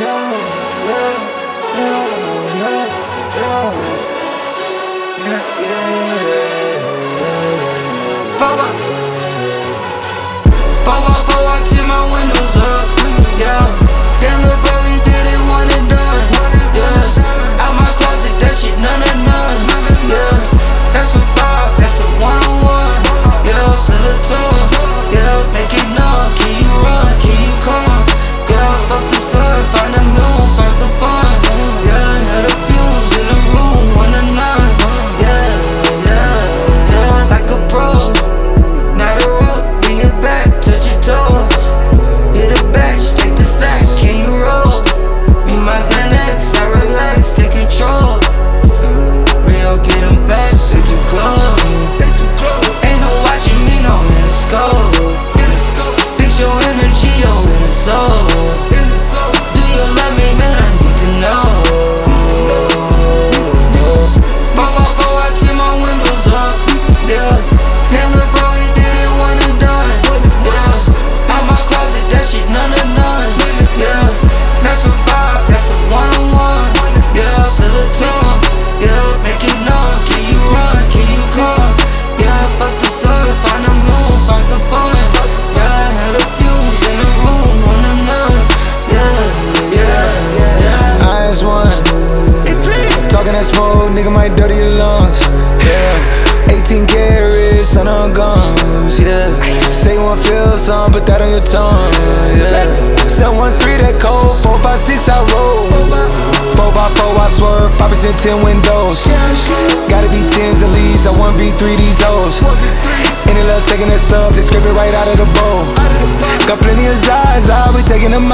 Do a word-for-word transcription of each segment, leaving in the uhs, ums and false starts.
Nigga might dirty your lungs, yeah. eighteen carats, son of guns, yeah. Say you wanna feel some, put that on your tongue, yeah. seven one three that code, four five six I roll. four by four I swerve, five percent ten windows. Gotta be tens at least, I one v three these hoes. Any love taking that sub, they scrape it right out of the bowl. Got plenty of eyes, I'll be taking them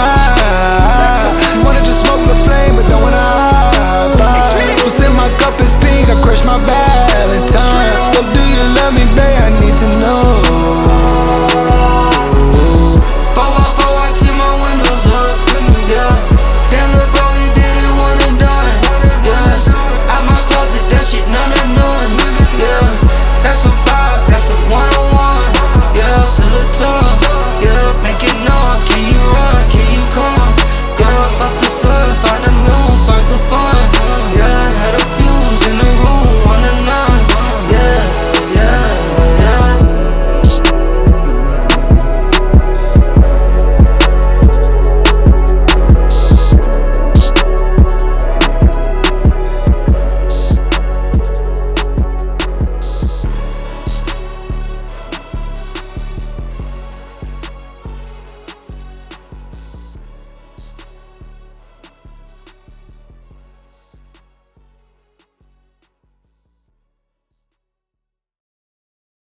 out. Wanna just smoke the flame, but don't wanna hide. What's in my cup is pink, I crush my Valentine. So do you love me, babe? I need to know.